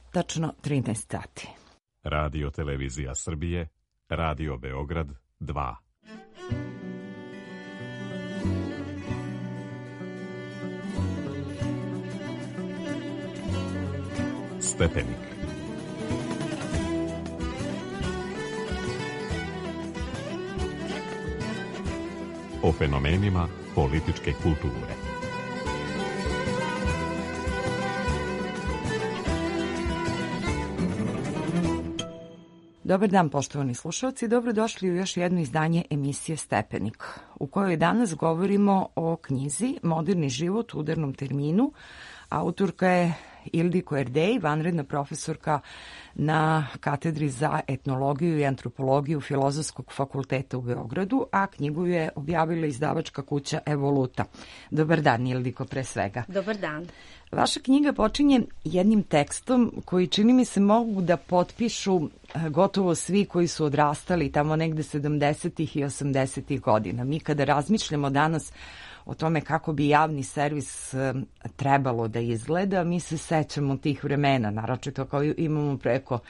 tačno 13 sati. Radio Televizija Srbije, Radio Beograd 2. Stepenik. O fenomenima političke kulture. Dobar dan, poštovani slušalci, dobrodošli u još jedno izdanje emisije Stepenik, u kojoj danas govorimo o knjizi Moderni život u udarnom terminu. Autorka je Ildiko Erdej, vanredna profesorka na katedri za etnologiju i antropologiju Filozofskog fakulteta u Beogradu, a knjigu je objavila izdavačka kuća Evoluta. Dobar dan, Ildiko, pre svega. Dobar dan. Vaša knjiga počinje jednim tekstom koji, čini mi se, mogu da potpišu gotovo svi koji su odrastali tamo negde 70. i 80. godina. Mi kada razmišljamo danas o tome kako bi javni servis trebalo da izgleda, mi se sećamo tih vremena, naročito kao imamo preko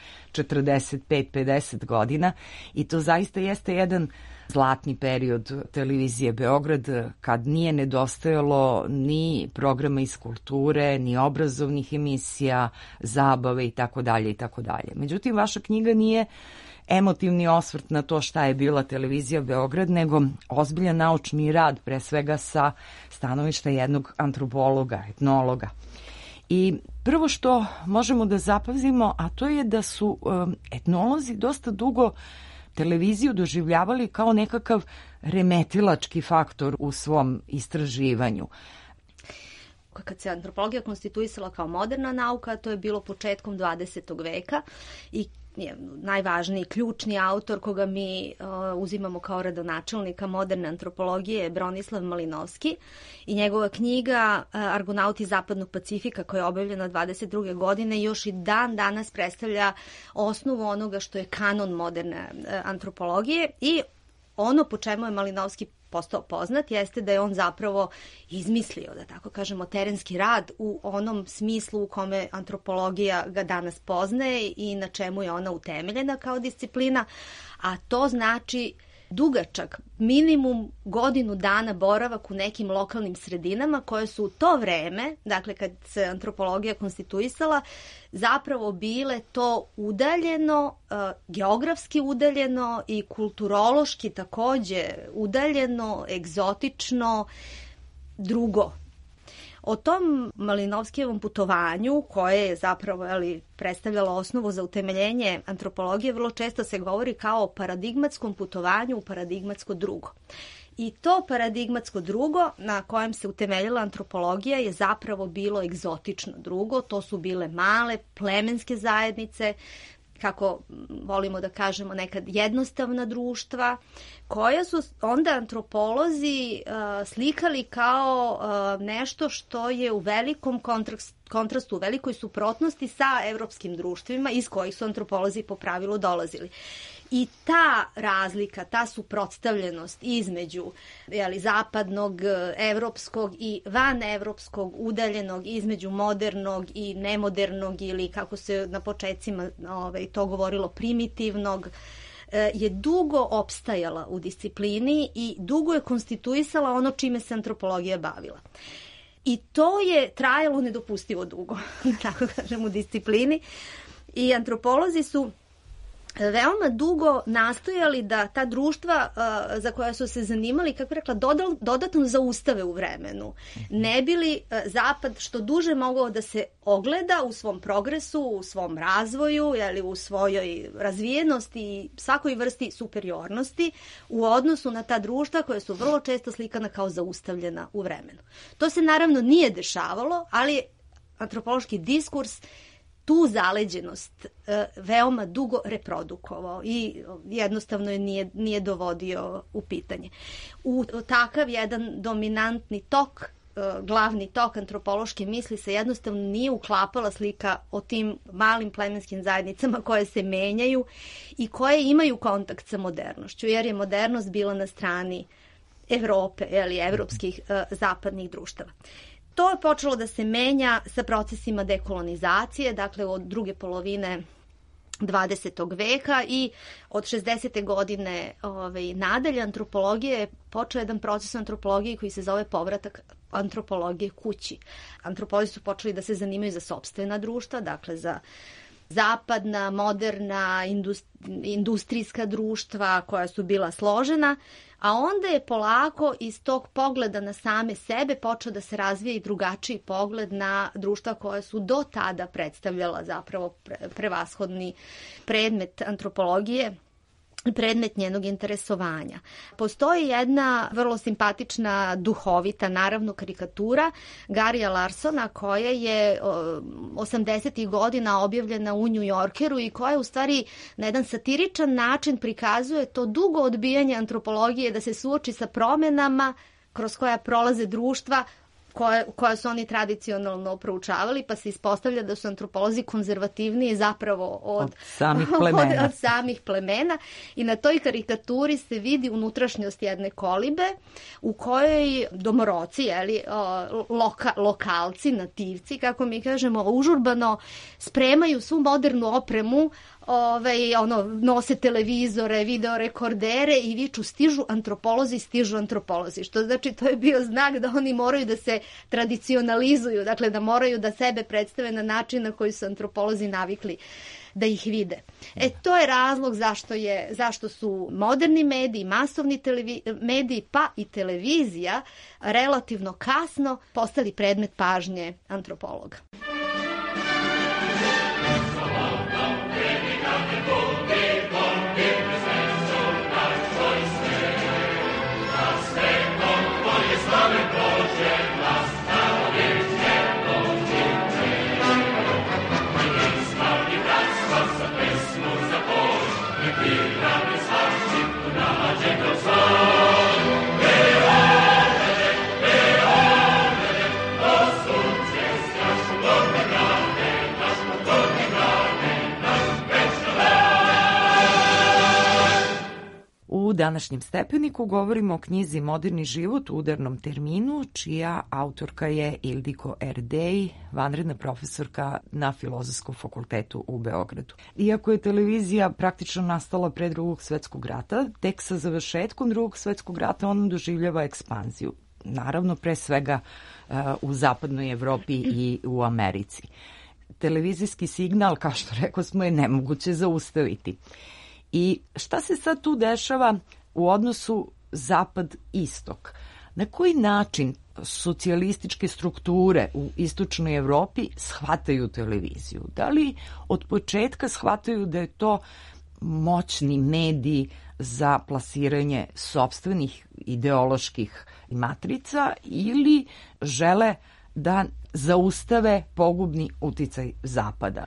45-50 godina, i to zaista jeste jedan zlatni period televizije Beograd, kad nije nedostajalo ni programa iz kulture, ni obrazovnih emisija, zabave itd. Međutim, vaša knjiga nije emotivni osvrt na to šta je bila televizija Beograd, nego ozbiljan naučni rad, pre svega sa stanovišta jednog antropologa, etnologa. I prvo što možemo da zapazimo, a to je da su etnolozi dosta dugo televiziju doživljavali kao nekakav remetilački faktor u svom istraživanju. Kad se antropologija konstituisala kao moderna nauka, to je bilo početkom 20. veka i najvažniji, ključni autor koga mi uzimamo kao rodonačelnika moderne antropologije je Bronislav Malinovski i njegova knjiga Argonauti zapadnog Pacifika, koja je objavljena 22. godine, još i dan danas predstavlja osnovu onoga što je kanon moderne antropologije. I ono po čemu je Malinovski postao poznat jeste da je on zapravo izmislio, da tako kažemo, terenski rad u onom smislu u kome antropologija ga danas poznaje i na čemu je ona utemeljena kao disciplina, a to znači dugačak, minimum godinu dana boravak u nekim lokalnim sredinama koje su u to vreme, dakle kad se antropologija konstituisala, zapravo bile to udaljeno, geografski udaljeno i kulturološki takođe udaljeno, egzotično, drugo. O tom Malinovskijevom putovanju, koje je zapravo predstavljalo osnovu za utemeljenje antropologije, vrlo često se govori kao o paradigmatskom putovanju u paradigmatsko drugo. I to paradigmatsko drugo na kojem se utemeljila antropologija je zapravo bilo egzotično drugo. To su bile male plemenske zajednice, kako volimo da kažemo nekad jednostavna društva, koja su onda antropolozi slikali kao nešto što je u velikom kontrastu, u velikoj suprotnosti sa evropskim društvima iz kojih su antropolozi po pravilu dolazili. I ta razlika, ta suprotstavljenost između zapadnog, evropskog i vanevropskog, udaljenog, između modernog i nemodernog, ili kako se na početcima to govorilo, primitivnog, je dugo opstajala u disciplini i dugo je konstituisala ono čime se antropologija bavila. I to je trajalo nedopustivo dugo, tako kažem, u disciplini. I antropolozi su veoma dugo nastojali da ta društva za koja su se zanimali, kako rekla, dodatno zaustave u vremenu. Ne bi li Zapad što duže mogao da se ogleda u svom progresu, u svom razvoju, u svojoj razvijenosti i svakoj vrsti superiornosti u odnosu na ta društva koja su vrlo često slikana kao zaustavljena u vremenu. To se naravno nije dešavalo, ali antropološki diskurs tu zaleđenost veoma dugo reprodukovao i jednostavno je nije dovodio u pitanje. U takav jedan dominantni tok, glavni tok antropološke misli se jednostavno nije uklapala slika o tim malim plemenskim zajednicama koje se menjaju i koje imaju kontakt sa modernošću, jer je modernost bila na strani Evrope, evropskih zapadnih društava. To je počelo da se menja sa procesima dekolonizacije, dakle od druge polovine 20. veka i od 60. godine nadalje antropologije je počeo jedan proces antropologije koji se zove povratak antropologije kući. Antropolozi su počeli da se zanimaju za sopstvena društva, dakle za zapadna, moderna, industrijska društva koja su bila složena, a onda je polako iz tog pogleda na same sebe počeo da se razvije i drugačiji pogled na društva koja su do tada predstavljala zapravo prevashodni predmet antropologije, predmet njenog interesovanja. Postoji jedna vrlo simpatična, duhovita, naravno, karikatura Garija Larsona koja je 80. godina objavljena u New Yorkeru i koja u stvari na jedan satiričan način prikazuje to dugo odbijanje antropologije da se suoči sa promenama kroz koja prolaze društva koja su oni tradicionalno proučavali, pa se ispostavlja da su antropolozi konzervativniji zapravo od samih plemena. I na toj karikaturi se vidi unutrašnjost jedne kolibe u kojoj domoroci, lokalci, nativci, kako mi kažemo, užurbano spremaju svu modernu opremu, nose televizore, videorekordere i viču stižu antropolozi, što znači to je bio znak da oni moraju da se tradicionalizuju, dakle da moraju da sebe predstave na način na koji su antropolozi navikli da ih vide. To je razlog zašto su moderni mediji, masovni mediji pa i televizija relativno kasno postali predmet pažnje antropologa. U današnjem stepeniku govorimo o knjizi Moderni život u udarnom terminu, čija autorka je Ildiko Erdej, vanredna profesorka na Filozofskom fakultetu u Beogradu. Iako je televizija praktično nastala pre Drugog svetskog rata, tek sa završetkom Drugog svetskog rata ona doživljava ekspanziju. Naravno, pre svega u zapadnoj Evropi i u Americi. Televizijski signal, kao što rekao smo, je nemoguće zaustaviti. I šta se sad tu dešava u odnosu zapad-istok? Na koji način socijalističke strukture u istočnoj Evropi shvataju televiziju? Da li od početka shvataju da je to moćni medij za plasiranje sopstvenih ideoloških matrica ili žele da zaustave pogubni uticaj Zapada?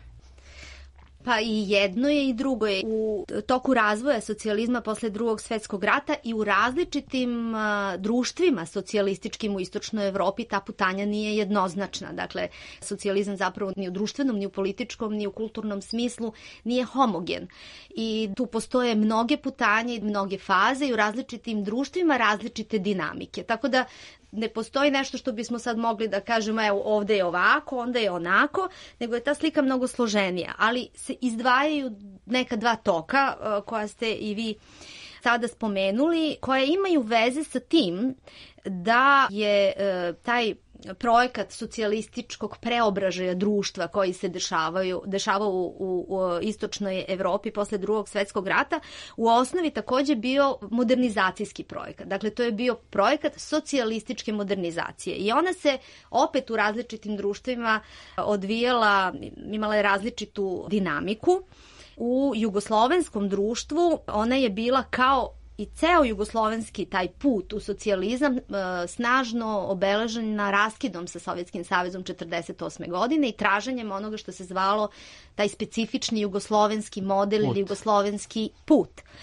Pa i jedno je i drugo je. U toku razvoja socijalizma posle Drugog svetskog rata i u različitim društvima socijalističkim u istočnoj Evropi ta putanja nije jednoznačna. Dakle, socijalizam zapravo ni u društvenom, ni u političkom, ni u kulturnom smislu nije homogen. I tu postoje mnoge putanje i mnoge faze i u različitim društvima različite dinamike. Tako da ne postoji nešto što bismo sad mogli da kažemo evo ovde je ovako, onda je onako, nego je ta slika mnogo složenija, ali se izdvajaju neka dva toka koja ste i vi sada spomenuli, koje imaju veze sa tim da je taj projekat socijalističkog preobražaja društva koji se dešavao u istočnoj Evropi posle Drugog svetskog rata u osnovi takođe bio modernizacijski projekat. Dakle, to je bio projekat socijalističke modernizacije i ona se opet u različitim društvima odvijala, imala je različitu dinamiku. U jugoslovenskom društvu ona je bila kao i ceo jugoslovenski taj put u socijalizam snažno obeležena raskidom sa Sovjetskim savezom 1948. godine i traženjem onoga što se zvalo taj specifični jugoslovenski model ili jugoslovenski put.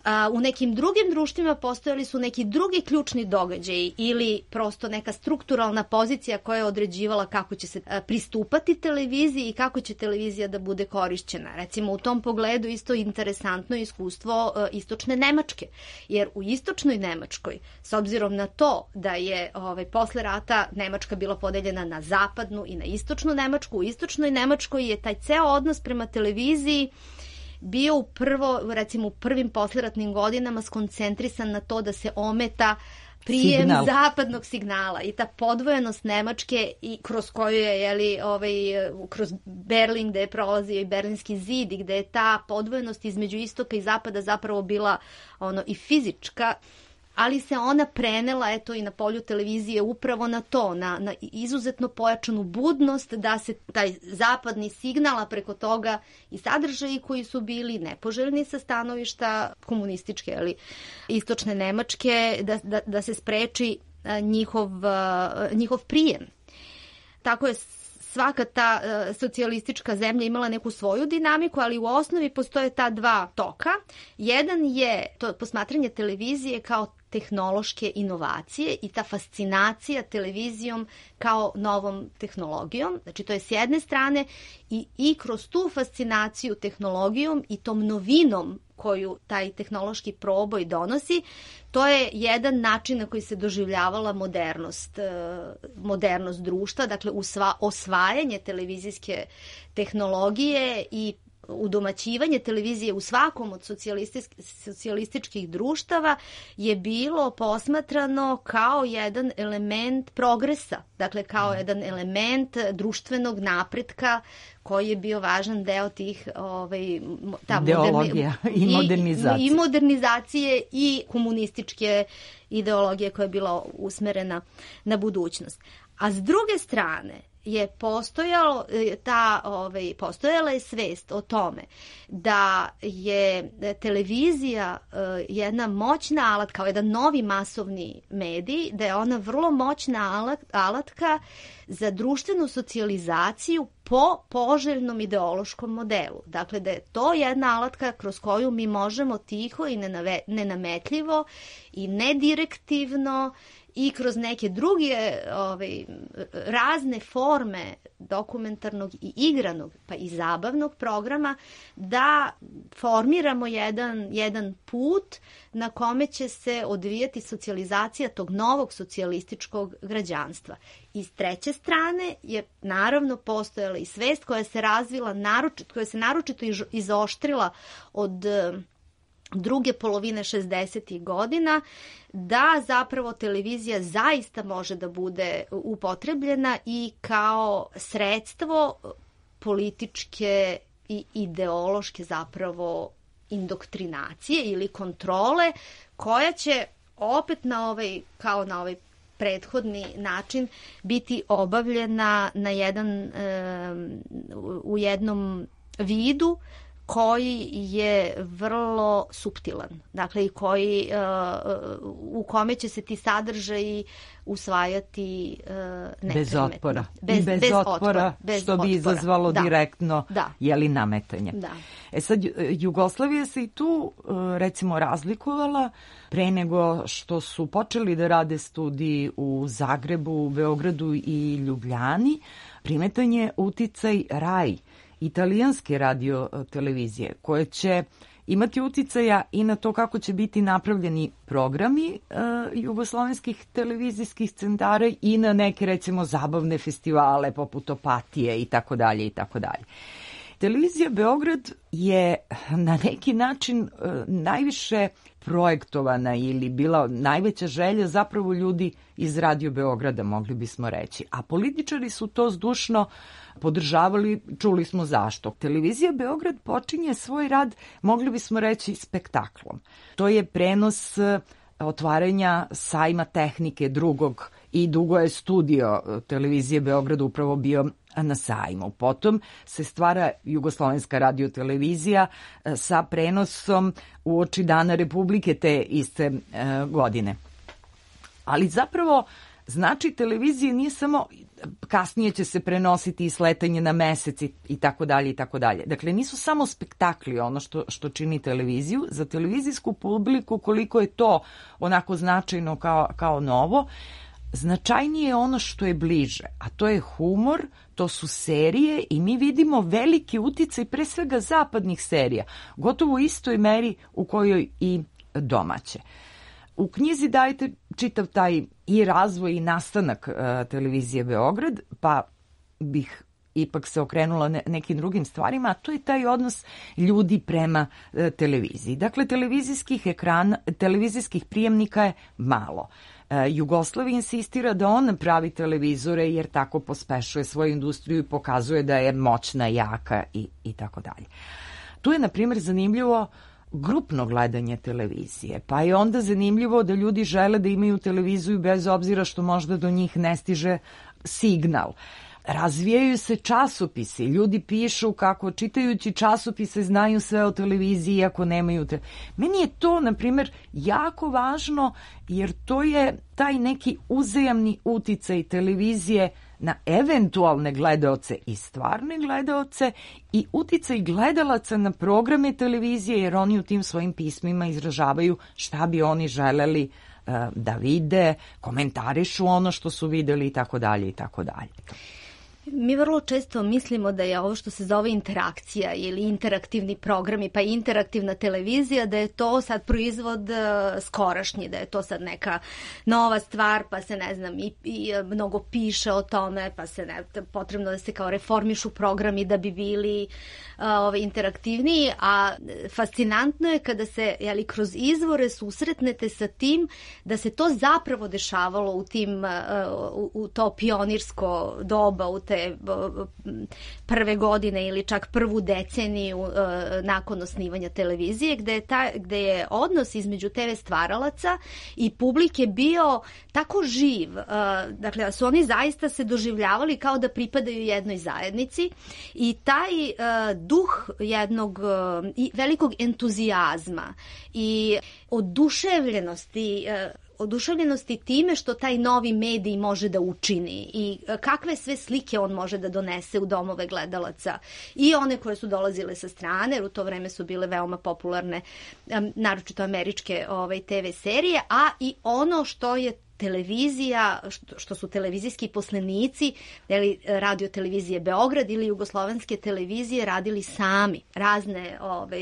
U nekim drugim društvima postojali su neki drugi ključni događaji ili prosto neka strukturalna pozicija koja je određivala kako će se pristupati televiziji i kako će televizija da bude korišćena. Recimo u tom pogledu isto interesantno iskustvo istočne Nemačke, jer u istočnoj Nemačkoj, s obzirom na to da je posle rata Nemačka bila podeljena na zapadnu i na istočnu Nemačku, u istočnoj Nemačkoj je taj ceo odnos prema televiziji bio u prvim posleratnim godinama skoncentrisan na to da se ometa prijem zapadnog signala i ta podvojenost Nemačke i kroz koju je kroz Berlin gde je prolazio i Berlinski zid i gde je ta podvojenost između istoka i zapada zapravo bila i fizička, ali se ona prenela i na polju televizije upravo na to, na izuzetno pojačanu budnost da se taj zapadni signal, a preko toga i sadržaji koji su bili nepoželjni sa stanovišta komunističke, istočne Nemačke, da se spreči njihov prijem. Tako je svaka ta socijalistička zemlja imala neku svoju dinamiku, ali u osnovi postoje ta dva toka. Jedan je to posmatranje televizije kao tehnološke inovacije i ta fascinacija televizijom kao novom tehnologijom. Znači to je s jedne strane i kroz tu fascinaciju tehnologijom i tom novinom koju taj tehnološki proboj donosi, to je jedan način na koji se doživljavala modernost društva, dakle osvajanje televizijske tehnologije i udomaćivanje televizije u svakom od socijalističkih društava je bilo posmatrano kao jedan element progresa, dakle kao jedan element društvenog napretka koji je bio važan deo tih ideologija i modernizacije. I modernizacije i komunističke ideologije koja je bila usmerena na budućnost. A s druge strane je postojala je svest o tome da je televizija jedna moćna alatka, kao jedan novi masovni medij, da je ona vrlo moćna alatka za društvenu socijalizaciju po poželjnom ideološkom modelu. Dakle, da je to jedna alatka kroz koju mi možemo tiho i nenametljivo i nedirektivno i kroz neke druge razne forme dokumentarnog i igranog, pa i zabavnog programa, da formiramo jedan put na kome će se odvijati socijalizacija tog novog socijalističkog građanstva. I s treće strane je naravno postojala i svest koja se razvila, koja se naročito izoštrila od druge polovine 60. godina, da zapravo televizija zaista može da bude upotrebljena i kao sredstvo političke i ideološke zapravo indoktrinacije ili kontrole, koja će opet kao na ovaj prethodni način biti obavljena u jednom vidu koji je vrlo suptilan, dakle i u kome će se ti sadržaji usvajati bez otpora. Bez otpora, što bi izazvalo direktno nametanje. Da. Sad, Jugoslavija se i tu recimo razlikovala pre nego što su počeli da rade studiji u Zagrebu, Beogradu i Ljubljani. Primetan je uticaj RAI, italijanske radio-televizije, koje će imati uticaja i na to kako će biti napravljeni programi jugoslovenskih televizijskih centara i na neke, recimo, zabavne festivale poput Opatije i tako dalje i tako dalje. Televizija Beograd je na neki način najviše projektovana ili bila najveća želja zapravo ljudi iz Radio Beograda, mogli bismo reći. A političari su to zdušno podržavali, čuli smo zašto. Televizija Beograd počinje svoj rad, mogli bismo reći, spektaklom. To je prenos otvaranja sajma tehnike drugog i dugo je studio Televizije Beograd upravo bio na sajmu. Potom se stvara Jugoslovenska radiotelevizija sa prenosom uoči Dana Republike te iste godine. Ali zapravo Znači, televizija nije samo kasnije će se prenositi i sletanje na mesec i tako dalje i tako dalje. Dakle, nisu samo spektakli ono što čini televiziju. Za televizijsku publiku, koliko je to onako značajno kao novo, značajnije je ono što je bliže, a to je humor, to su serije i mi vidimo veliki uticaj pre svega zapadnih serija, gotovo u istoj meri u kojoj i domaće. U knjizi dajete čitav taj i razvoj i nastanak televizije Beograd, pa bih ipak se okrenula nekim drugim stvarima, a to je taj odnos ljudi prema televiziji. Dakle, televizijskih prijemnika je malo. Jugoslavija insistira da on pravi televizore jer tako pospešuje svoju industriju i pokazuje da je moćna, jaka i tako dalje. Tu je, na primjer, zanimljivo grupno gledanje televizije, pa je onda zanimljivo da ljudi žele da imaju televiziju bez obzira što možda do njih ne stiže signal. Razvijaju se časopisi, ljudi pišu kako čitajući časopise znaju sve o televiziji iako nemaju Meni je to, na primjer, jako važno jer to je taj neki uzajamni uticaj televizije na eventualne gledaoce i stvarne gledaoce i uticaj gledalaca na programe televizije jer oni u tim svojim pismima izražavaju šta bi oni želeli da vide, komentarišu ono što su videli i tako dalje i tako dalje. Mi vrlo često mislimo da je ovo što se zove interakcija ili interaktivni programi, pa i interaktivna televizija, da je to sad proizvod skorašnji, da je to sad neka nova stvar, pa se ne znam i mnogo piše o tome, pa se potrebno da se kao reformišu programi da bi bili interaktivniji, a fascinantno je kada se kroz izvore susretnete sa tim da se to zapravo dešavalo u to pionirsko doba, u te prve godine ili čak prvu deceniju nakon osnivanja televizije, gde je odnos između TV stvaralaca i publike bio tako živ, dakle da su oni zaista se doživljavali kao da pripadaju jednoj zajednici i taj duh jednog velikog entuzijazma i oduševljenosti time što taj novi medij može da učini i kakve sve slike on može da donese u domove gledalaca i one koje su dolazile sa strane, jer u to vreme su bile veoma popularne, naročito američke TV serije, a i ono što je televizija, što su televizijski poslenici radio televizije Beograd ili jugoslovenske televizije radili sami. Razne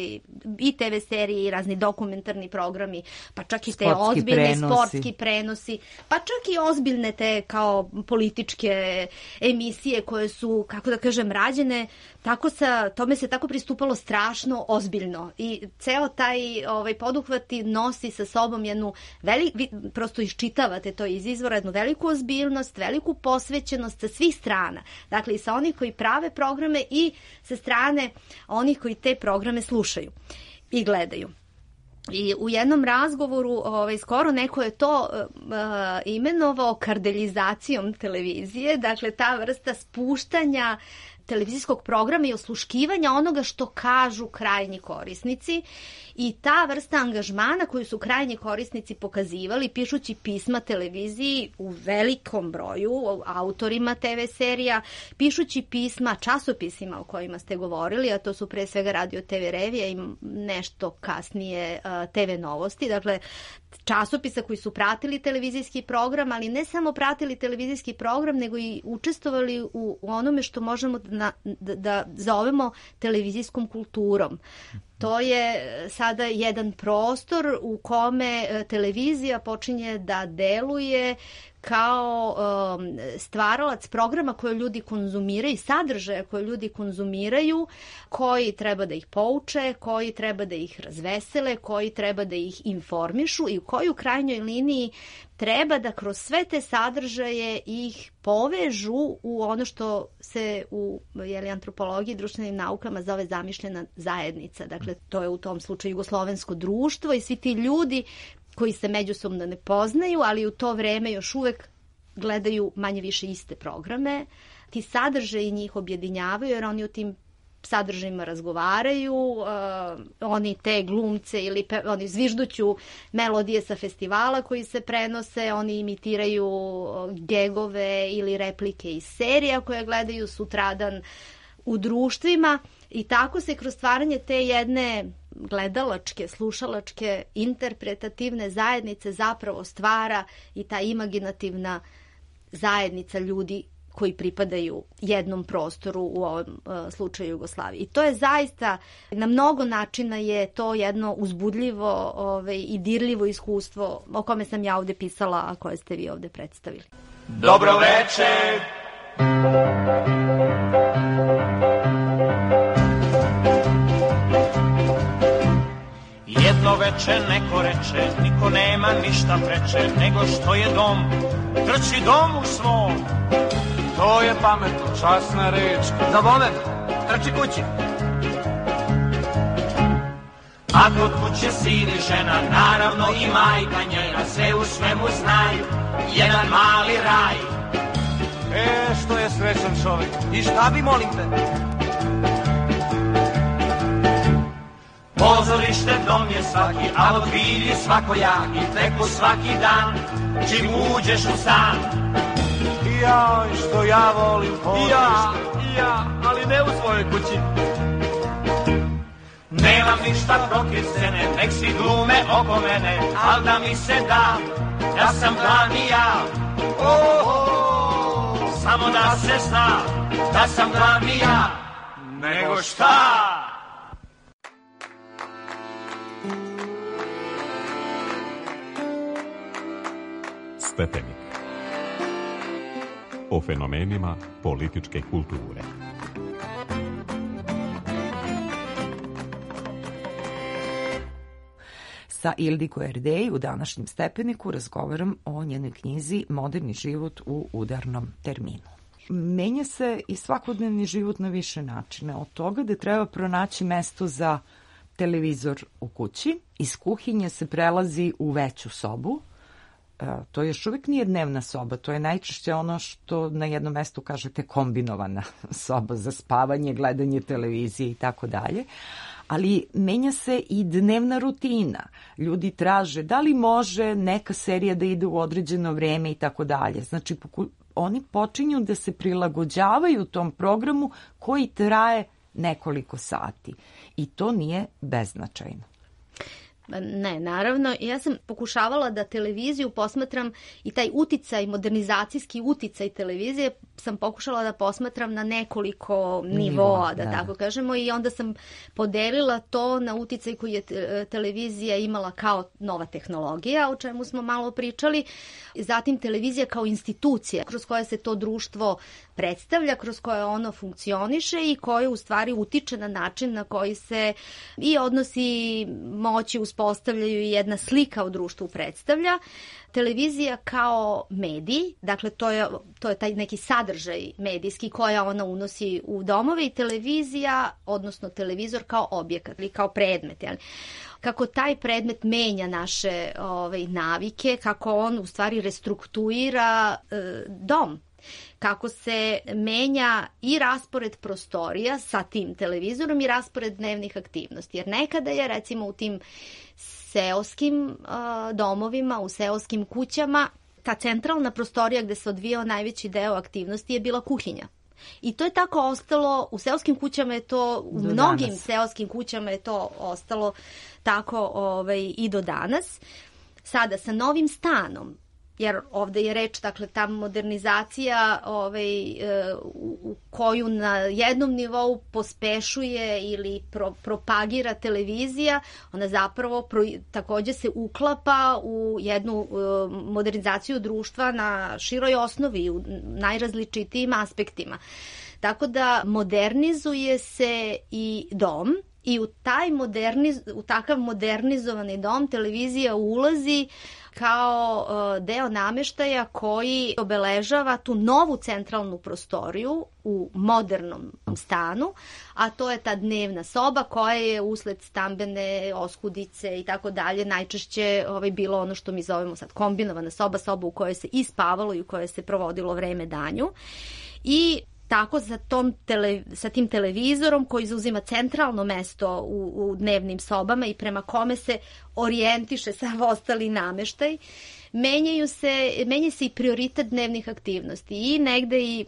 i TV serije i razni dokumentarni programi, pa čak i te ozbiljne sportski prenosi, pa čak i ozbiljne te kao političke emisije koje su, kako da kažem, rađene tome se tako pristupalo strašno ozbiljno i ceo taj poduhvati nosi sa sobom jednu prosto iščitavate to iz izvora, jednu veliku ozbiljnost, veliku posvećenost sa svih strana. Dakle, i sa onih koji prave programe i sa strane onih koji te programe slušaju i gledaju. I u jednom razgovoru skoro neko je to imenovao kardelizacijom televizije, dakle ta vrsta spuštanja televizijskog programa i osluškivanja onoga što kažu krajnji korisnici i ta vrsta angažmana koju su krajnji korisnici pokazivali pišući pisma televiziji u velikom broju, autorima TV serija, pišući pisma časopisima o kojima ste govorili, a to su pre svega Radio TV Revija i nešto kasnije TV Novosti, dakle časopisa koji su pratili televizijski program, ali ne samo pratili televizijski program, nego i učestvovali u onome što možemo da zovemo televizijskom kulturom. To je sada jedan prostor u kome televizija počinje da deluje kao stvaralac programa koje ljudi konzumiraju, sadržaja koje ljudi konzumiraju, koji treba da ih pouče, koji treba da ih razvesele, koji treba da ih informišu i u kojoj u krajnjoj liniji treba da kroz sve te sadržaje ih povežu u ono što se u antropologiji i društvenim naukama zove zamišljena zajednica. Dakle, to je u tom slučaju jugoslovensko društvo i svi ti ljudi koji se međusobno ne poznaju, ali u to vreme još uvek gledaju manje više iste programe. Ti sadržaji njih objedinjavaju jer oni u tim sadržajima razgovaraju, oni te glumce ili oni zvižduću melodije sa festivala koji se prenose, oni imitiraju gegove ili replike iz serija koje gledaju sutradan u društvima i tako se kroz stvaranje te jedne gledalačke, slušalačke, interpretativne zajednice zapravo stvara i ta imaginativna zajednica ljudi koji pripadaju jednom prostoru, u ovom slučaju Jugoslaviji. I to je zaista, na mnogo načina je to jedno uzbudljivo i dirljivo iskustvo o kome sam ja ovde pisala, a koje ste vi ovde predstavili. Dobro večer! Jedno veče neko reče, niko nema ništa preče, nego što je dom, trči domu svom. To je pametno, časna reč. Za moment, trči kući. A kod kuće sin i žena, naravno i majka njena, sve u svemu znaju, jedan mali raj. Što je srećan čovjek. I šta bi, molim te? Pozorište dom je svaki, a od bilji svakojaki, teku svaki dan, čim uđeš u stan. I ja, što ja volim pozorište. I ja, ali ne u svojoj kući. Nemam ništa protiv scene, nek si glume oko mene, al da mi se da sam glavni ja. Samo da se zna, da sam glavni ja. Nego šta? Stepenik. O fenomenima političke kulture. Sa Ildiko Erdej u današnjem Stepeniku razgovaram o njenoj knjizi Moderni život u udarnom terminu. Menja se i svakodnevni život na više načine. Od toga da treba pronaći mesto za televizor u kući, iz kuhinje se prelazi u veću sobu. To još uvijek nije dnevna soba, to je najčešće ono što na jednom mestu kažete kombinovana soba za spavanje, gledanje televizije i tako dalje. Ali menja se i dnevna rutina. Ljudi traže da li može neka serija da ide u određeno vreme i tako dalje. Znači, oni počinju da se prilagođavaju tom programu koji traje nekoliko sati. I to nije beznačajno. Ne, naravno. Ja sam pokušavala da televiziju posmatram i taj uticaj, modernizacijski uticaj televizije sam pokušala da posmatram na nekoliko nivoa, da tako kažemo, i onda sam podelila to na uticaj koji je televizija imala kao nova tehnologija, o čemu smo malo pričali, zatim televizija kao institucija kroz koje se to društvo predstavlja, kroz koje ono funkcioniše i koje u stvari utiče na način na koji se i odnosi moći uspostavljaju i jedna slika u društvu predstavlja. Televizija kao medij, dakle to je taj neki sadržaj medijski koja ona unosi u domove, i televizija, odnosno televizor kao objekat ili kao predmet, jel? Kako taj predmet menja naše navike, kako on u stvari restruktuira dom, kako se menja i raspored prostorija sa tim televizorom i raspored dnevnih aktivnosti. Jer nekada je, recimo, u tim seoskim domovima, u seoskim kućama, ta centralna prostorija gde se odvijao najveći deo aktivnosti je bila kuhinja. I to je tako ostalo, u seoskim kućama je to, u mnogim seoskim kućama je to ostalo tako i do danas. Sada sa novim stanom, jer ovde je reč, dakle, ta modernizacija u koju na jednom nivou pospešuje ili propagira televizija, ona zapravo takođe se uklapa u jednu modernizaciju društva na široj osnovi, u najrazličitijim aspektima. Tako da modernizuje se i dom, i u takav modernizovani dom televizija ulazi kao deo nameštaja koji obeležava tu novu centralnu prostoriju u modernom stanu, a to je ta dnevna soba koja je usled stambene oskudice i tako dalje najčešće bilo ono što mi zovemo sad kombinovana soba u kojoj se i spavalo i u kojoj se provodilo vreme danju. I tako sa tim televizorom koji zauzima centralno mesto u dnevnim sobama i prema kome se orijentiše sav ostali nameštaj, menja se i prioritet dnevnih aktivnosti i negde i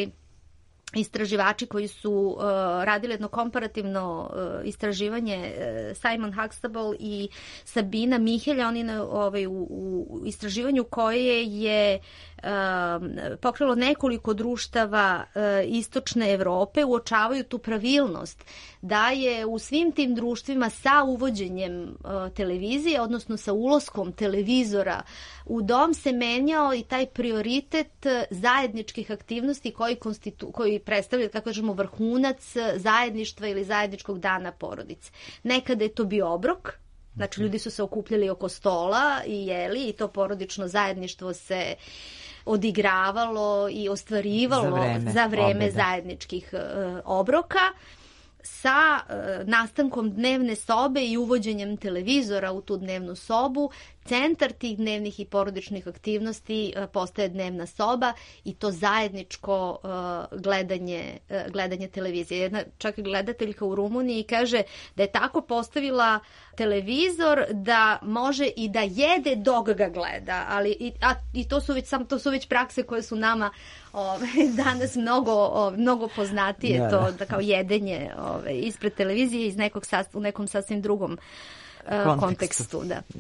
istraživači koji su radili jedno komparativno istraživanje, Simon Huxtable i Sabina Mihelja, oni u istraživanju koje je pokrilo nekoliko društava istočne Evrope, uočavaju tu pravilnost da je u svim tim društvima sa uvođenjem televizije, odnosno sa ulaskom televizora u dom, se menjao i taj prioritet zajedničkih aktivnosti koji predstavljaju, kako kažemo, vrhunac zajedništva ili zajedničkog dana porodice. Nekada je to bio obrok, znači ljudi su se okupljali oko stola i jeli i to porodično zajedništvo se odigravalo i ostvarivalo za vreme zajedničkih obroka. Sa nastankom dnevne sobe i uvođenjem televizora u tu dnevnu sobu, centar tih dnevnih i porodičnih aktivnosti postaje dnevna soba i to zajedničko gledanje televizije. Jedna čak gledateljka u Rumuniji kaže da je tako postavila televizor da može i da jede dok ga gleda, ali to su već prakse koje su nama danas mnogo poznatije, to da kao jedenje ispred televizije u nekom sasvim drugom kontekstu.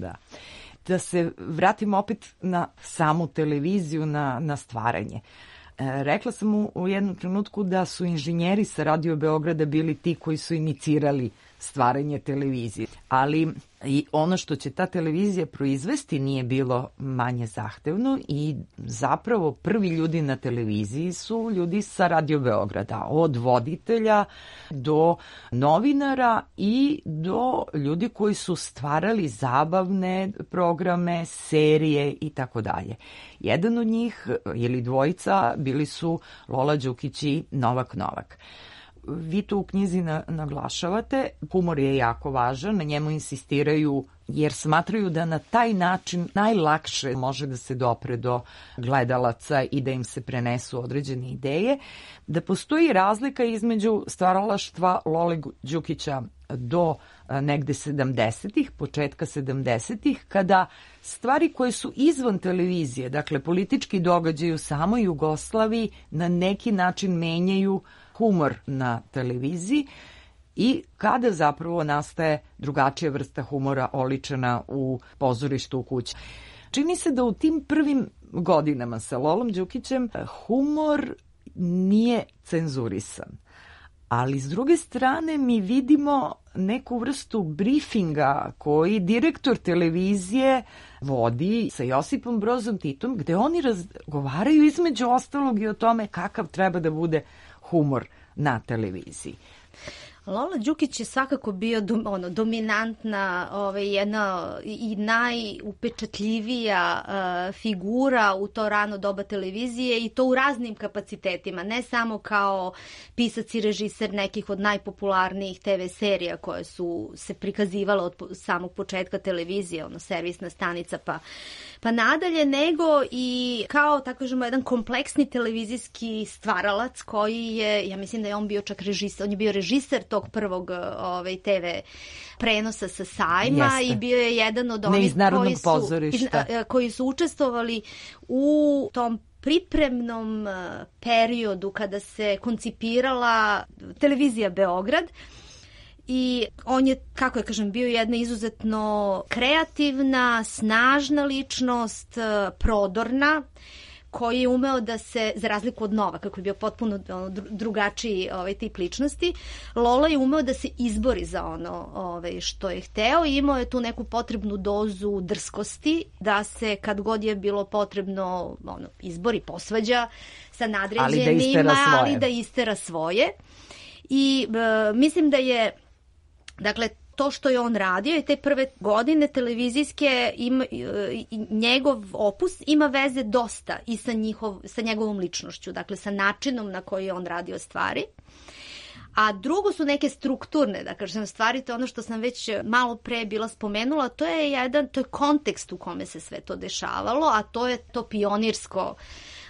Da se vratimo opet na samu televiziju, na stvaranje. Rekla sam u jednom trenutku da su inženjeri sa Radio Beograda bili ti koji su inicirali stvaranje televizije, ali i ono što će ta televizija proizvesti nije bilo manje zahtevno i zapravo prvi ljudi na televiziji su ljudi sa Radio Beograda, od voditelja do novinara i do ljudi koji su stvarali zabavne programe, serije i tako dalje. Jedan od njih ili dvojica bili su Lola Đukić i Novak Novak. Vi to u knjizi naglašavate, humor je jako važan, na njemu insistiraju jer smatraju da na taj način najlakše može da se dopre do gledalaca i da im se prenesu određene ideje, da postoji razlika između stvaralaštva Lole Đukića do negde 70-ih, početka 70-ih, kada stvari koje su izvan televizije, dakle politički događaj u samoj Jugoslaviji, na neki način menjaju humor na televiziji i kada zapravo nastaje drugačija vrsta humora oličena u pozorištu u kući. Čini se da u tim prvim godinama sa Lolom Đukićem humor nije cenzurisan. Ali s druge strane mi vidimo neku vrstu briefinga koji direktor televizije vodi sa Josipom Brozom Titom, gde oni razgovaraju između ostalog i o tome kakav treba da bude humor na televiziji. Lola Đukić je svakako bio dominantna, jedna i najupečatljivija figura u to rano doba televizije i to u raznim kapacitetima, ne samo kao pisac i režiser nekih od najpopularnijih TV serija koje su se prikazivale od samog početka televizije, servisna stanica pa nadalje, nego i kao, tako kažemo, jedan kompleksni televizijski stvaralac koji je, ja mislim da je on bio čak režiser, on je bio režiser tog prvog TV prenosa sa sajma. Jeste. I bio je jedan od onih koji su učestvovali u tom pripremnom periodu kada se koncipirala televizija Beograd. I on je, kako ja kažem, bio jedna izuzetno kreativna, snažna ličnost, prodorna, koji je umeo da se, za razliku od Novaka, koji je bio potpuno drugačiji tip ličnosti, Lola je umeo da se izbori za ono što je hteo i imao je tu neku potrebnu dozu drskosti, da se kad god je bilo potrebno izbori, posvađa sa nadređenima, ali da istera svoje. I mislim da je, dakle, to što je on radio i te prve godine televizijske, njegov opus ima veze dosta i sa njegovom ličnošću, dakle sa načinom na koji je on radio stvari. A drugo su neke strukturne, da kažem, stvari, to je ono što sam već malo pre bila spomenula, to je kontekst u kome se sve to dešavalo, a to je to pionirsko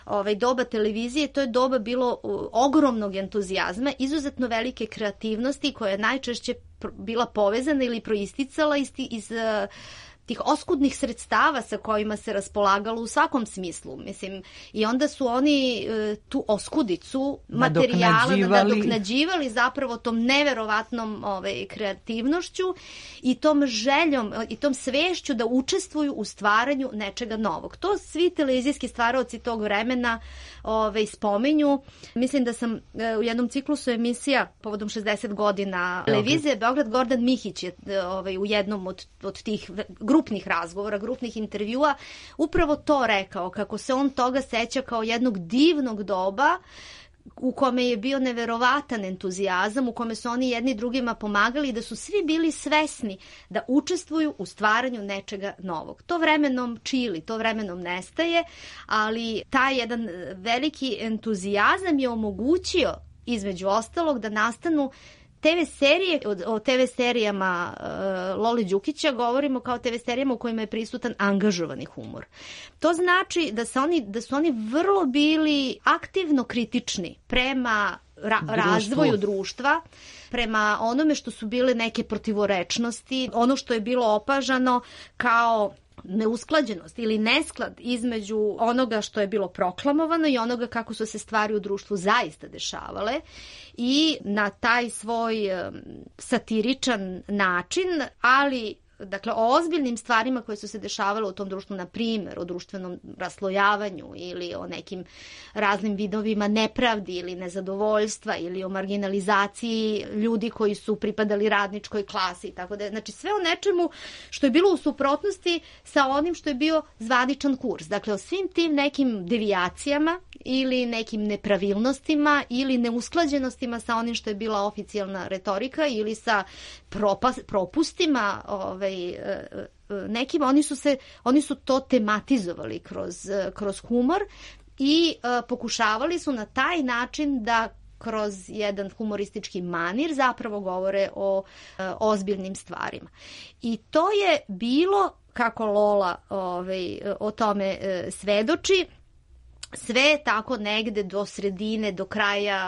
doba televizije, to je doba bilo ogromnog entuzijazma, izuzetno velike kreativnosti koja je najčešće bila povezana ili proisticala iz tih oskudnih sredstava sa kojima se raspolagalo u svakom smislu. Mislim, i onda su oni tu oskudicu materijala nadoknađivali zapravo tom neverovatnom kreativnošću i tom željom i tom svešću da učestvuju u stvaranju nečega novog. To svi televizijski stvaraoci tog vremena spominju. Mislim da sam u jednom ciklusu emisija povodom 60 godina televizije Beograd, Gordan Mihić je u jednom od tih grupnih razgovora, grupnih intervjua upravo to rekao, kako se on toga seća kao jednog divnog doba u kome je bio neverovatan entuzijazam, u kome su oni jedni drugima pomagali i da su svi bili svesni da učestvuju u stvaranju nečega novog. To vremenom čili, to vremenom nestaje, ali taj jedan veliki entuzijazam je omogućio, između ostalog, da nastanu TV serije. O TV serijama Lole Đukića govorimo kao TV serijama u kojima je prisutan angažovani humor. To znači da su oni vrlo bili aktivno kritični prema razvoju društva, prema onome što su bile neke protivorečnosti, ono što je bilo opažano kao neusklađenost ili nesklad između onoga što je bilo proklamovano i onoga kako su se stvari u društvu zaista dešavale, i na taj svoj satiričan način, ali dakle o ozbiljnim stvarima koje su se dešavale u tom društvu, na primjer o društvenom raslojavanju ili o nekim raznim vidovima nepravdi ili nezadovoljstva ili o marginalizaciji ljudi koji su pripadali radničkoj klasi i tako da. Znači sve o nečemu što je bilo u suprotnosti sa onim što je bio zvaničan kurs. Dakle o svim tim nekim devijacijama ili nekim nepravilnostima ili neusklađenostima sa onim što je bila oficijalna retorika ili sa propustima nekim, oni su to tematizovali kroz humor i pokušavali su na taj način da kroz jedan humoristički manir zapravo govore o ozbiljnim stvarima. I to je bilo, kako Lola o tome svedoči, sve tako negde do sredine, do kraja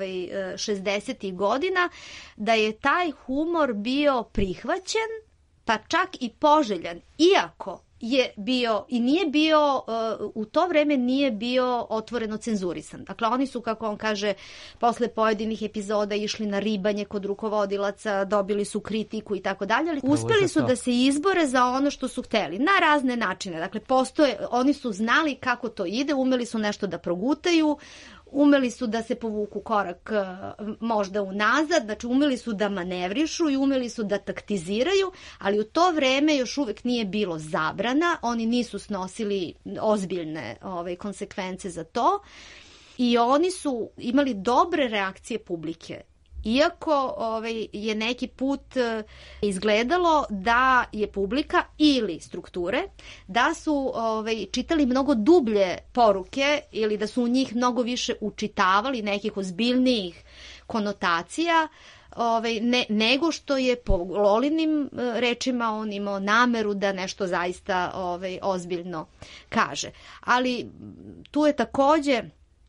60. godina, da je taj humor bio prihvaćen, pa čak i poželjan, iako je bio i nije bio, u to vreme nije bio otvoreno cenzurisan. Dakle, oni su, kako on kaže, posle pojedinih epizoda išli na ribanje kod rukovodilaca, dobili su kritiku i tako dalje, ali uspeli su da se izbore za ono što su hteli, na razne načine. Dakle, oni su znali kako to ide, umeli su nešto da progutaju, umeli su da se povuku korak možda unazad, znači umeli su da manevrišu i umeli su da taktiziraju, ali u to vreme još uvek nije bilo zabrana, oni nisu snosili ozbiljne konsekvence za to i oni su imali dobre reakcije publike. Iako je neki put izgledalo da je publika ili strukture da su čitali mnogo dublje poruke ili da su u njih mnogo više učitavali nekih ozbiljnijih konotacija nego što je po Lolinim rečima on imao nameru da nešto zaista ozbiljno kaže. Ali tu je takođe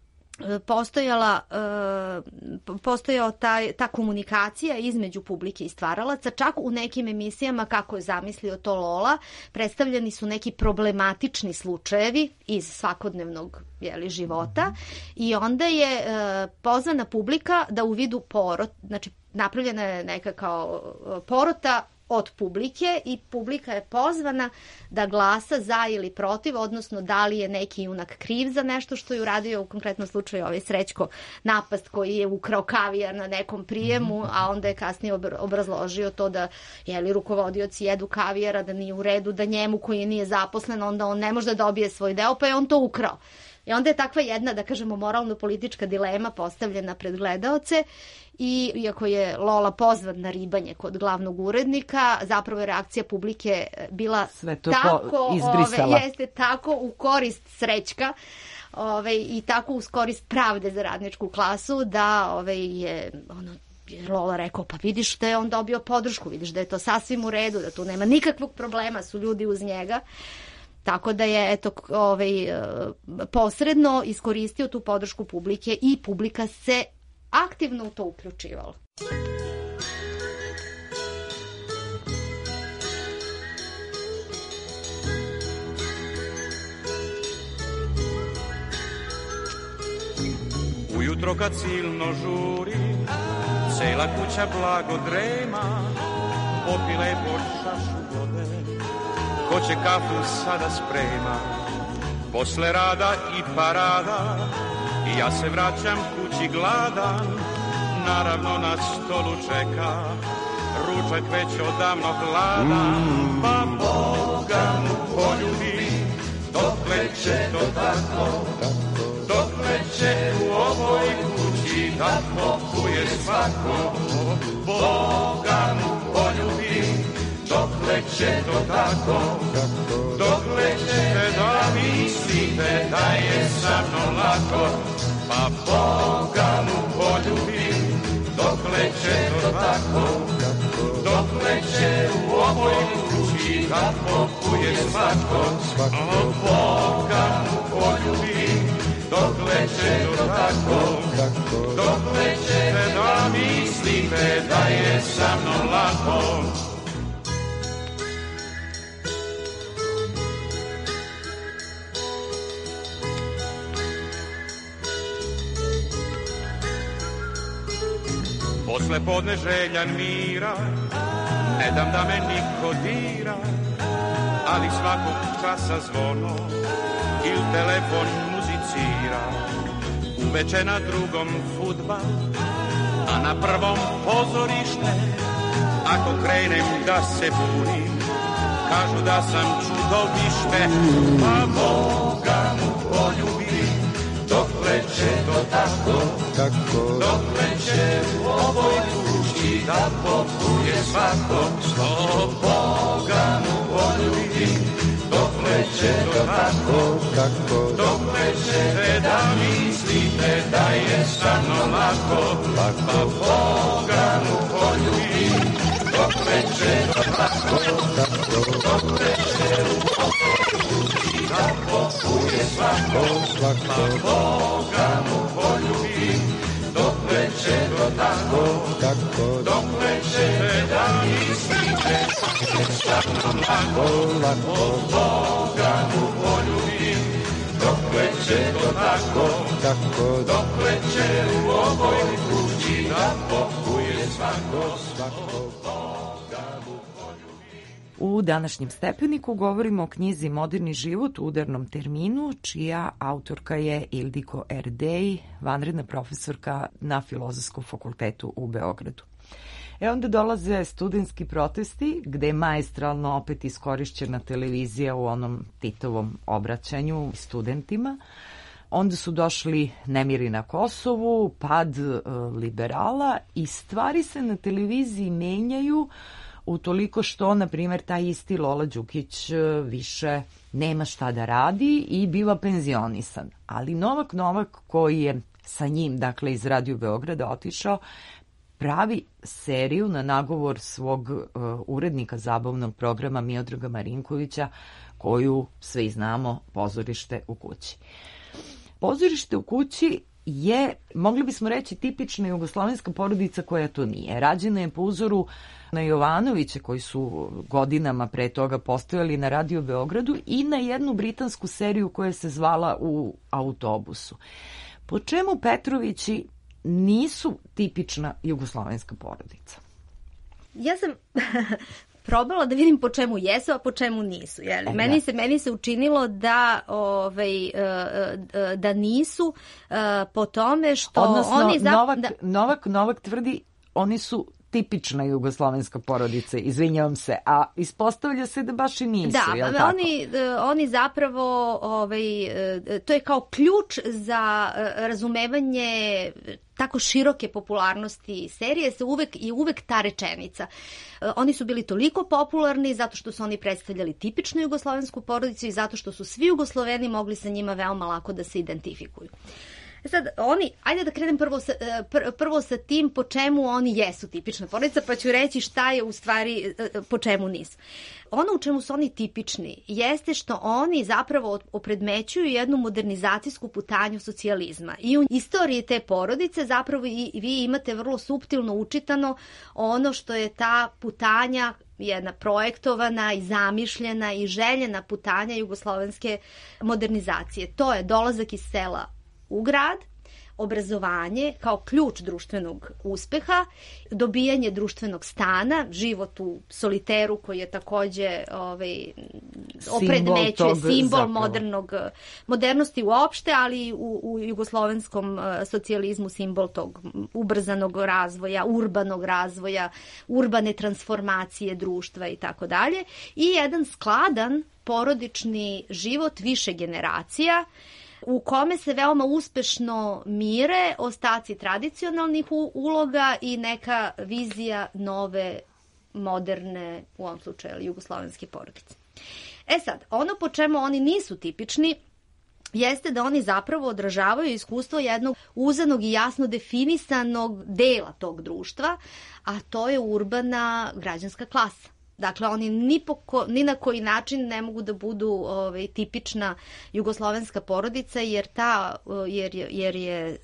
postojao ta komunikacija između publike i stvaralaca, čak u nekim emisijama, kako je zamislio to Lola, predstavljeni su neki problematični slučajevi iz svakodnevnog života i onda je pozvana publika da u vidu znači napravljena je neka kao porota od publike i publika je pozvana da glasa za ili protiv, odnosno da li je neki junak kriv za nešto što je uradio, u konkretnom slučaju Srećko Napast koji je ukrao kavijar na nekom prijemu, a onda je kasnije obrazložio to da rukovodioci jedu kavijara, da nije u redu, da njemu koji nije zaposlen, onda on ne može da dobije svoj deo, pa je on to ukrao. I onda je takva jedna, da kažemo, moralno-politička dilema postavljena pred gledaoce i iako je Lola pozvan na ribanje kod glavnog urednika, zapravo je reakcija publike bila tako u korist Srećka i tako u korist pravde za radničku klasu da je Lola rekao, pa vidiš da je on dobio podršku, vidiš da je to sasvim u redu, da tu nema nikakvog problema, su ljudi uz njega. Tako da je posredno iskoristio tu podršku publike i publika se aktivno u to uključivala. Ujutro kad silno žuri, cela kuća blago drema, popile po čašu vode, ko će kafu sada sprema. Posle rada i parada, ja se vraćam kući gladan, naravno na stolu čeka ručak već odavno hladan. Pa Boga mu poljubi, dokle će to tako, dokle će u ovoj kući da popuje svako. Boga mu poljubi, dokle će to tako, dokle ćete da mislite da je sa mnom lako. Pa Boga mu poljubi, dokle će to tako, dokle će u ovoj kući da popuje svako. Boga mu poljubi, dokle će to tako, dokle ćete da mislite da je sa mnom lako. Posle podne željan mira, ne dam da me niko dira, ali svakog časa zvono il telefon muzicira. Uveče na drugom fudbal, a na prvom pozorište. Ako krenem da se bunim, kažu da sam čudovište. Pa Boga mu poljubi, dokle će to tako, dokle će u ovoj kući da popuje svako. Boga mu poljubi, dokle će to tako, dokle ćete da mislite da je sa mnom lako. Pa Boga mu poljubi, dokle će to tako, dokle će u ovoj kući da popuje svako. Pa Boga mu poljubi, dokle će to tako, dokle ćete da mislite da je sa mnom lako. Boga mu poljubi, dokle će to tako, dokle će u ovoj kući da popuje svako. U današnjem Stepeniku govorimo o knjizi Moderni život u udarnom terminu, čija autorka je Ildiko Erdej, vanredna profesorka na Filozofskom fakultetu u Beogradu. Onda dolaze studentski protesti, gde je maestralno opet iskorišćena televizija u onom Titovom obraćanju studentima. Onda su došli nemiri na Kosovu, pad liberala i stvari se na televiziji menjaju utoliko što, na primjer, taj isti Lola Đukić više nema šta da radi i biva penzionisan. Ali Novak koji je sa njim, dakle iz Radio Beograda otišao, pravi seriju na nagovor svog urednika zabavnog programa Miodraga Marinkovića, koju svi znamo, Pozorište u kući. Pozorište u kući je, mogli bismo reći, tipična jugoslovenska porodica koja to nije. Rađena je po uzoru na Jovanoviće, koji su godinama pre toga postojali na Radio Beogradu, i na jednu britansku seriju koja se zvala U autobusu. Po čemu Petrovići nisu tipična jugoslovenska porodica? Ja sam probala da vidim po čemu jesu, a po čemu nisu. Meni se učinilo da da nisu po tome što odnosno, oni Novak tvrdi oni su tipična jugoslovenska porodica, izvinjavam se, a ispostavlja se da baš i nisu, jel tako? Oni zapravo, to je kao ključ za razumevanje tako široke popularnosti serije se uvek ta rečenica. Oni su bili toliko popularni zato što su oni predstavljali tipičnu jugoslovensku porodicu i zato što su svi Jugosloveni mogli sa njima veoma lako da se identifikuju. Sad, ajde da krenem prvo sa tim po čemu oni jesu tipična porodica, pa ću reći šta je u stvari, po čemu nisu. Ono u čemu su oni tipični jeste što oni zapravo opredmećuju jednu modernizacijsku putanju socijalizma. I u istoriji te porodice zapravo i vi imate vrlo suptilno učitano ono što je ta putanja, jedna projektovana i zamišljena i željena putanja jugoslovenske modernizacije. To je dolazak iz sela u grad, obrazovanje kao ključ društvenog uspeha, dobijanje društvenog stana, život u soliteru koji je takođe opredmećuje simbol modernosti uopšte, ali u jugoslovenskom socijalizmu simbol tog ubrzanog razvoja, urbanog razvoja, urbane transformacije društva i tako dalje. I jedan skladan porodični život više generacija u kome se veoma uspešno mire ostaci tradicionalnih uloga i neka vizija nove, moderne, u ovom slučaju, jugoslovenske porodice. Sad, ono po čemu oni nisu tipični jeste da oni zapravo odražavaju iskustvo jednog uzanog i jasno definisanog dela tog društva, a to je urbana građanska klasa. Dakle, oni ni na koji način ne mogu da budu tipična jugoslovenska porodica, jer je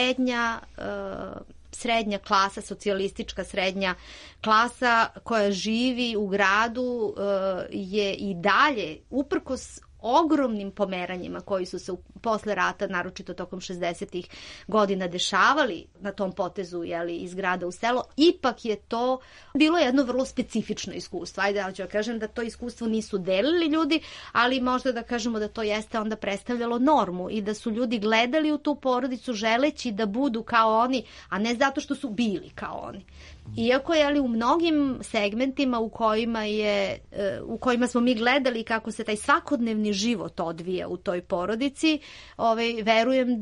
srednja klasa, socijalistička srednja klasa koja živi u gradu je i dalje, uprkos ogromnim pomeranjima koji su se posle rata, naročito tokom 60-ih godina, dešavali na tom potezu iz grada u selo, ipak je to bilo jedno vrlo specifično iskustvo. Ajde, ja ću kažem da to iskustvo nisu delili ljudi, ali možda da kažemo da to jeste onda predstavljalo normu i da su ljudi gledali u tu porodicu želeći da budu kao oni, a ne zato što su bili kao oni. Iako je u mnogim segmentima u kojima smo mi gledali kako se taj svakodnevni život odvija u toj porodici, verujem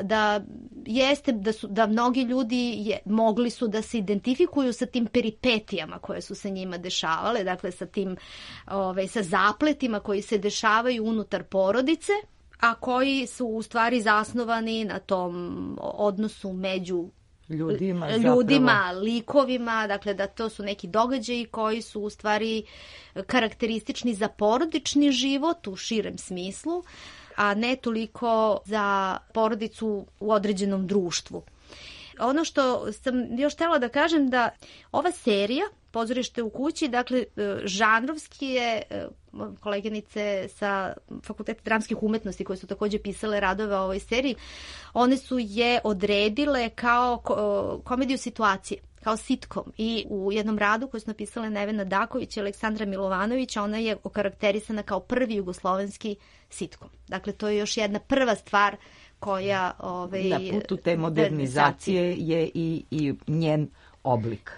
da mnogi ljudi mogli su da se identifikuju sa tim peripetijama koje su se njima dešavale, dakle sa zapletima koji se dešavaju unutar porodice, a koji su u stvari zasnovani na tom odnosu među ljudima, likovima, dakle da to su neki događaji koji su u stvari karakteristični za porodični život u širem smislu, a ne toliko za porodicu u određenom društvu. Ono što sam još htjela da kažem da ova serija Pozorište u kući, dakle, žanrovski je, koleginice sa Fakulteta dramskih umetnosti koje su također pisale radove o ovoj seriji, one su je odredile kao komediju situacije, kao sitkom. I u jednom radu koji su napisale Nevena Daković i Aleksandra Milovanović, ona je okarakterisana kao prvi jugoslovenski sitkom. Dakle, to je još jedna prva stvar koja na putu te modernizacije je i njen oblik,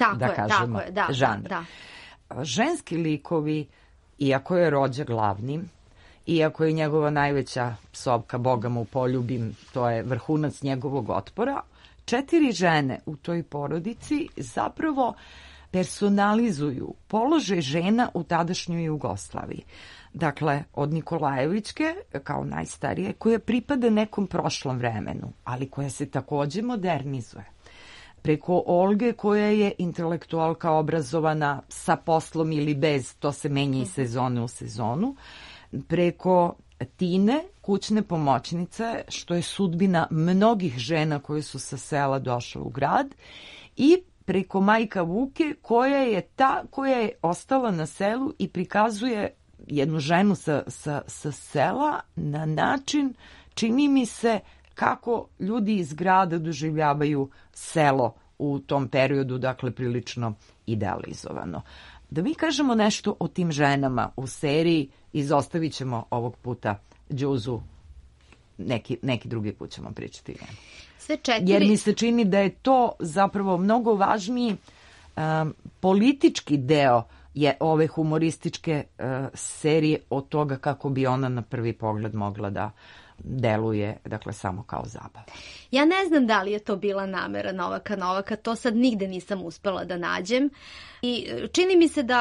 žanr. Da. Ženski likovi, iako je Rođa glavni, iako je njegova najveća psovka Boga mu poljubim, to je vrhunac njegovog otpora, 4 žene u toj porodici zapravo personalizuju položaj žena u tadašnjoj Jugoslaviji. Dakle, od Nikolajevićke, kao najstarije, koja pripada nekom prošlom vremenu, ali koja se također modernizuje. Preko Olge, koja je intelektualka obrazovana sa poslom ili bez, to se menja iz sezone u sezonu. Preko Tine, kućne pomoćnice, što je sudbina mnogih žena koje su sa sela došle u grad. I preko majka Vuke, koja je ta koja je ostala na selu i prikazuje jednu ženu sa sela na način, čini mi se, kako ljudi iz grada doživljavaju selo u tom periodu, dakle prilično idealizovano. Da mi kažemo nešto o tim ženama u seriji, izostavit ćemo ovog puta Đuzu, neki drugi put ćemo pričati. Sve 4. Jer mi se čini da je to zapravo mnogo važniji politički deo je ove humorističke serije od toga kako bi ona na prvi pogled mogla da deluje, dakle, samo kao zabava. Ja ne znam da li je to bila namera Novaka, to sad nigde nisam uspela da nađem. I čini mi se da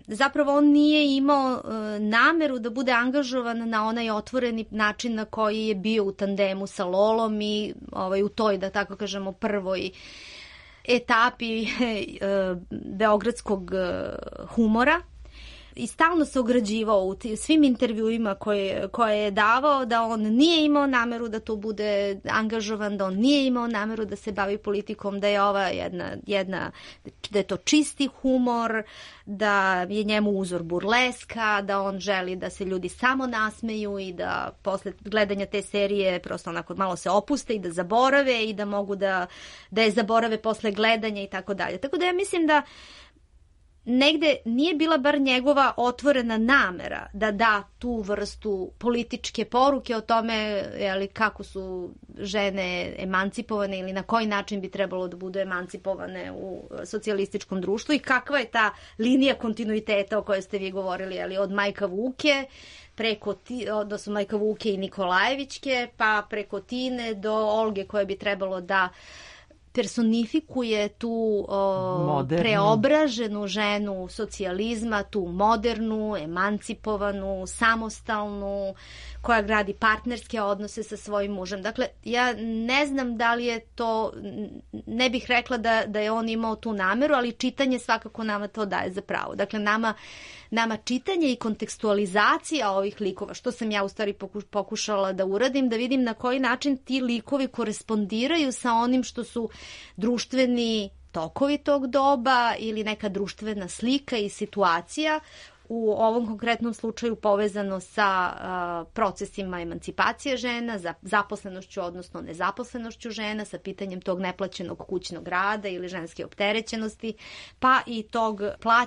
zapravo on nije imao nameru da bude angažovan na onaj otvoreni način na koji je bio u tandemu sa Lolom i u toj, da tako kažemo, prvoj etapi beogradskog humora. I stalno se ograđivao u svim intervjuima koje je davao da on nije imao nameru da tu bude angažovan, da on nije imao nameru da se bavi politikom, da je ova da je to čisti humor, da je njemu uzor burleska, da on želi da se ljudi samo nasmeju i da posle gledanja te serije prosto onako malo se opuste i da zaborave i da mogu da je zaborave posle gledanja i tako dalje. Tako da ja mislim da negde nije bila bar njegova otvorena namera da da tu vrstu političke poruke o tome kako su žene emancipovane ili na koji način bi trebalo da budu emancipovane u socijalističkom društvu i kakva je ta linija kontinuiteta o kojoj ste vi govorili, od Majka Vuke odnosno Majka Vuke i Nikolajevićke, pa preko Tine do Olge koja bi trebalo da personifikuje tu preobraženu ženu socijalizma, tu modernu, emancipovanu, samostalnu, koja gradi partnerske odnose sa svojim mužem. Dakle, ja ne znam da li je to, ne bih rekla da je on imao tu nameru, ali čitanje svakako nama to daje za pravo. Dakle, nama čitanje i kontekstualizacija ovih likova, što sam ja u stvari pokušala da uradim, da vidim na koji način ti likovi korespondiraju sa onim što su društveni tokovi tog doba ili neka društvena slika i situacija, u ovom konkretnom slučaju povezano sa procesima emancipacije žena, zaposlenošću, odnosno nezaposlenošću žena, sa pitanjem tog neplaćenog kućnog rada ili ženske opterećenosti, pa i tog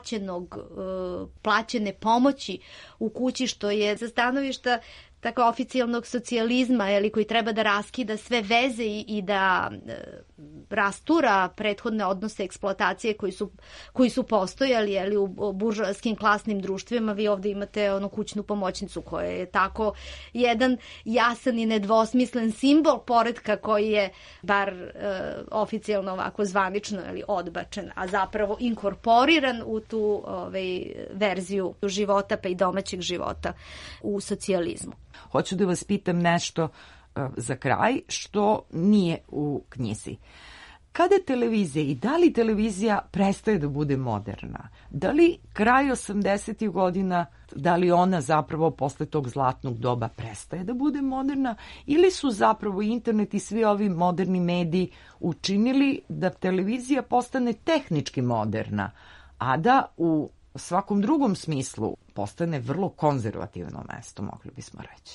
plaćene pomoći u kući, što je za stanovišta tako oficijalnog socijalizma, koji treba da raskida sve veze i da rastura prethodne odnose eksploatacije koji su postojali u buržoaskim klasnim društvima. Vi ovde imate onu kućnu pomoćnicu koja je tako jedan jasan i nedvosmislen simbol poretka koji je bar oficijalno ovako zvanično odbačen, a zapravo inkorporiran u tu verziju života pa i domaćeg života u socijalizmu. Hoću da vas pitam nešto za kraj što nije u knjizi. Kada televizija i da li televizija prestaje da bude moderna? Da li kraj 80. godina, da li ona zapravo posle tog zlatnog doba prestaje da bude moderna ili su zapravo internet i svi ovi moderni mediji učinili da televizija postane tehnički moderna, a da u svakom drugom smislu postane vrlo konzervativno mesto, mogli bismo reći?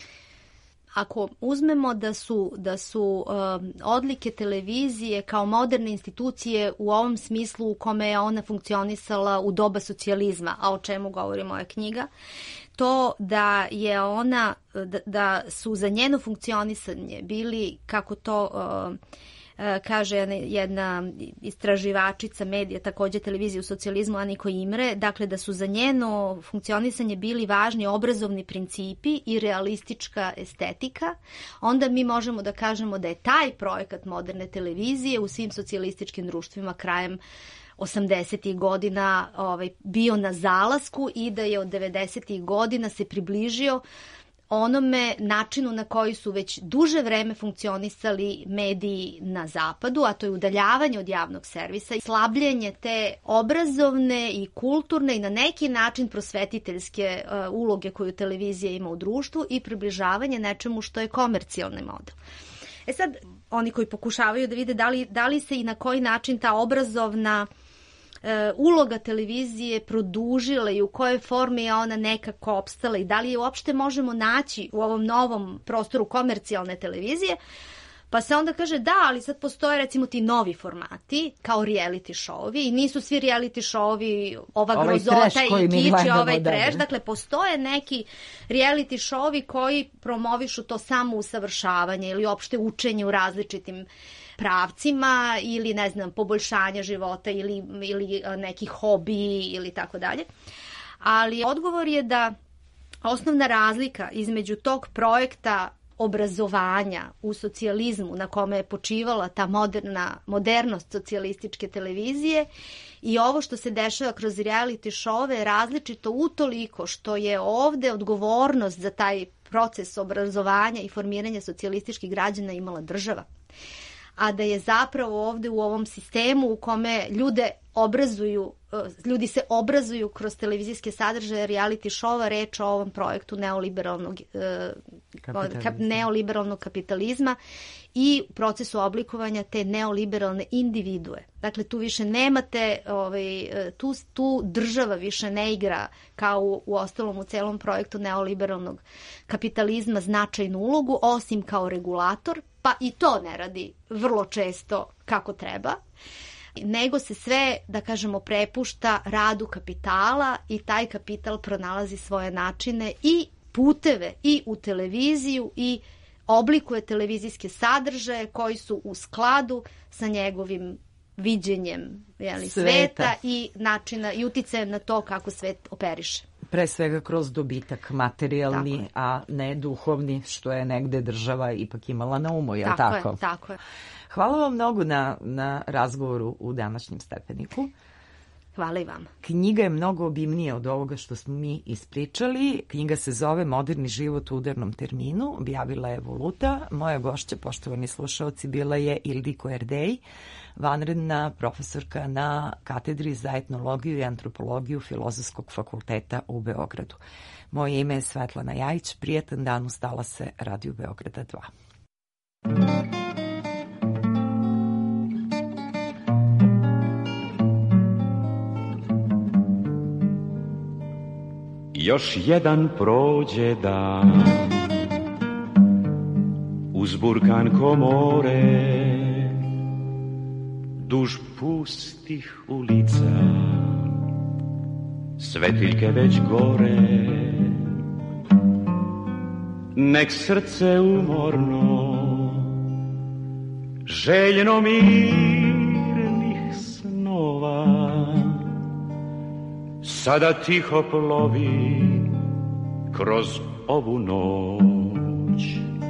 Ako uzmemo da su odlike televizije kao moderne institucije u ovom smislu u kome je ona funkcionisala u doba socijalizma, a o čemu govori moja knjiga, to da je ona, da su za njeno funkcionisanje bili, kako to kaže jedna istraživačica medija, takođe televizije u socijalizmu, Aniko Imre, dakle da su za njeno funkcionisanje bili važni obrazovni principi i realistička estetika, onda mi možemo da kažemo da je taj projekat moderne televizije u svim socijalističkim društvima krajem 80. godina bio na zalasku i da je od 90. godina se približio onome načinu na koji su već duže vreme funkcionisali mediji na zapadu, a to je udaljavanje od javnog servisa i slabljenje te obrazovne i kulturne i na neki način prosvetiteljske uloge koju televizija ima u društvu i približavanje nečemu što je komercijalni model. Sad, oni koji pokušavaju da vide da li se i na koji način ta obrazovna uloga televizije produžila i u kojoj formi je ona nekako opstala i da li je uopšte možemo naći u ovom novom prostoru komercijalne televizije, pa se onda kaže da, ali sad postoje recimo ti novi formati kao reality show-ovi i nisu svi reality show-ovi ova grozota i kič, ovaj trash, dakle postoje neki reality show-ovi koji promovišu to samo usavršavanje ili opšte učenje u različitim pravcima ili ne znam poboljšanja života ili neki hobi ili tako dalje. Ali odgovor je da osnovna razlika između tog projekta obrazovanja u socijalizmu na kome je počivala ta modernost socijalističke televizije i ovo što se dešava kroz reality show je različito utoliko što je ovde odgovornost za taj proces obrazovanja i formiranja socijalističkih građana imala država. A da je zapravo ovde u ovom sistemu u kome ljudi se obrazuju kroz televizijske sadržaje reality showa, reč o ovom projektu neoliberalnog kapitalizma i procesu oblikovanja te neoliberalne individue. Dakle, tu više nemate, tu država više ne igra kao u ostalom u celom projektu neoliberalnog kapitalizma značajnu ulogu, osim kao regulator, pa i to ne radi vrlo često kako treba, nego se sve, da kažemo, prepušta radu kapitala i taj kapital pronalazi svoje načine i puteve i u televiziju i oblikuje televizijske sadržaje koji su u skladu sa njegovim viđenjem sveta i načina i uticajem na to kako svet operiše. Pre svega kroz dobitak materijalni, a ne duhovni, što je negde država ipak imala na umu, je li tako? Tako je. Hvala vam mnogo na razgovoru u današnjem Stepeniku. Hvala i vama. Knjiga je mnogo obimnija od ovoga što smo mi ispričali. Knjiga se zove Moderni život u udarnom terminu. Objavila je Voluta. Moja gošća, poštovani slušaoci, bila je Ildiko Erdej, vanredna profesorka na katedri za etnologiju i antropologiju Filozofskog fakulteta u Beogradu. Moje ime je Svetlana Jajić. Prijetan dan uz talase Radio Beograda 2. Još jedan prođe dan uz burkan komore, duž pustih ulica, svetiljke već gore. Nek srce umorno, željno mirnih snova, sada tiho plovi kroz ovu noć.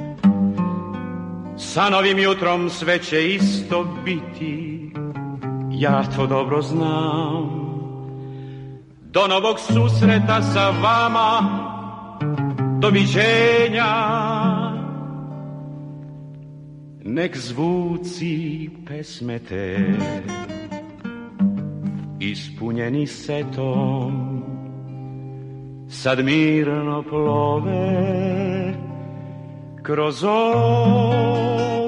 Sa novim jutrom sve će isto biti, ja to dobro znam. Do novog susreta sa vama, doviđenja. Nek zvuci pesme te, ispunjeni setom, sad mirno plove kroz